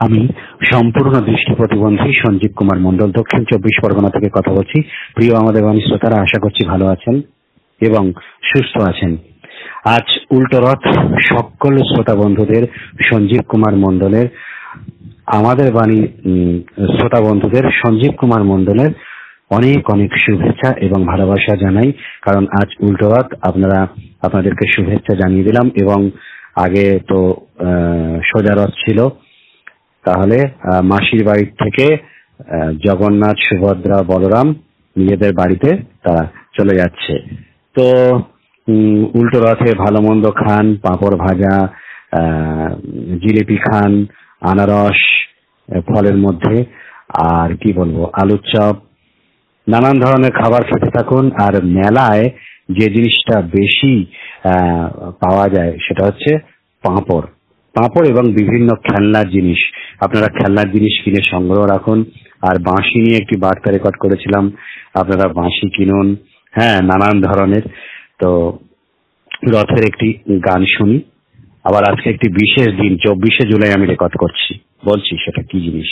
আমি সম্পূর্ণ দৃষ্টি প্রতিবন্ধী সঞ্জীব কুমার মণ্ডল দক্ষিণ 24 পরগনা থেকে কথা বলছি। প্রিয় আমাদের বাণী শ্রোতারা, আশা করছি ভালো আছেন এবং সুস্থ আছেন। আজ উল্টো রথ সকল শ্রোতা বন্ধুদের সঞ্জীব কুমার মণ্ডলের আমাদের বাণী শ্রোতা বন্ধুদের সঞ্জীব কুমার মণ্ডলের অনেক অনেক শুভেচ্ছা এবং ভালোবাসা জানাই। কারণ আজ উল্টো রথ আপনাদেরকে শুভেচ্ছা জানিয়ে দিলাম এবং আগে তো সোজা রথ ছিল। তাহলে মাসির বাড়ি থেকে জগন্নাথ, সুভদ্রা, বলরাম নিজেদের বাড়িতে তারা চলে যাচ্ছে। তো উল্টো রথে ভালো মন্দ খান, পাঁপড় ভাজা, জিলিপি খান, আনারস ফলের মধ্যে, আর কি বলবো, আলুর চপ, নানান ধরনের খাবার খেতে থাকুন। আর মেলায় যে জিনিসটা বেশি পাওয়া যায় সেটা হচ্ছে পাঁপড় এবং বিভিন্ন খেলনার জিনিস। আপনারা খেলনার জিনিস কিনে সংগ্রহ রাখুন। আর বাঁশি নিয়ে একটি বার্তা রেকর্ড করেছিলাম, আপনারা বাঁশি কিনুন। হ্যাঁ, নানান ধরনের। তো রথের একটি গান শুনি। আবার আজকে একটি বিশেষ দিন, 24শে জুলাই আমি রেকর্ড করছি, বলছি সেটা কি জিনিস।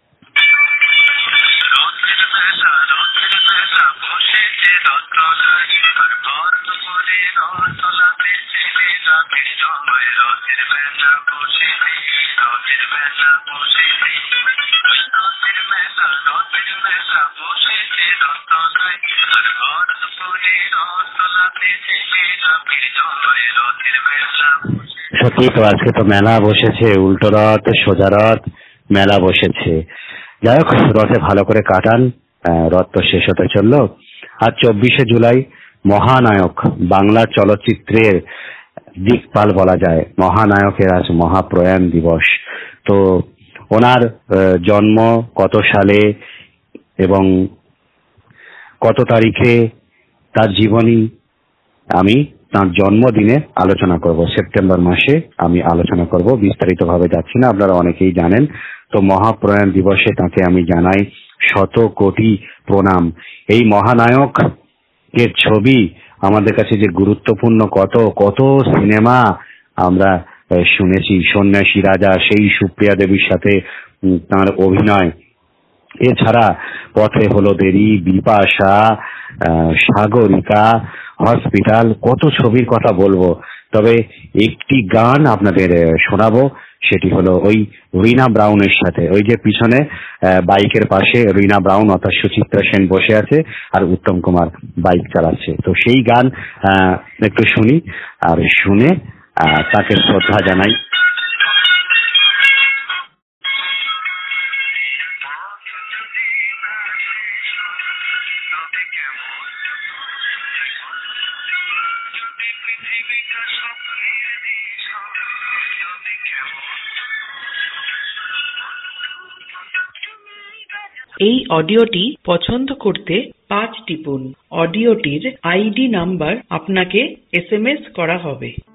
সত্যি তো, আজকে তো মেলা বসেছে, উল্টো রথ, সোজা রথ, মেলা বসেছে। যাই হোক, রথে ভালো করে কাটান। রথ তো শেষ হতে চললো। আজ 24শে জুলাই মহানায়ক, বাংলা চলচ্চিত্রের দিকপাল বলা যায়, মহানায়কের আজ মহাপ্রয়াণ দিবস। তো ওনার জন্ম কত সালে এবং কত তারিখে, তার জীবনী আমি তার জন্মদিনে আলোচনা করব। সেপ্টেম্বর মাসে আমি আলোচনা করব, বিস্তারিত ভাবে যাচ্ছি না, আপনারা অনেকেই জানেন। তো মহাপ্রয়াণ দিবসে তাকে আমি জানাই শত কোটি প্রণাম। এই মহানায়ক এর ছবি আমাদের কাছে যে গুরুত্বপূর্ণ, কত কত সিনেমা আমরা শুনেছি। সন্ন্যাসী রাজা, সেই সুপ্রিয়া দেবীর সাথে তার অভিনয়। এছাড়া পথে হলো দেরি, বিপাশা, সাগরিকা, হসপিটাল, কত ছবির কথা বলবো। তবে একটি গান আপনাদের শোনাবো, সেটি হলো ওই রিনা ব্রাউনের সাথে। ওই যে পিছনে বাইকের পাশে রিনা ব্রাউন অর্থাৎ সুচিত্রা সেন বসে আছে আর উত্তম কুমার বাইক চালাচ্ছে। তো সেই গান একটু শুনি, আর শুনে তাকে শ্রদ্ধা জানাই। এই অডিওটি পছন্দ করতে 5 টিপুন। অডিওটির আইডি নাম্বার আপনাকে SMS করা হবে।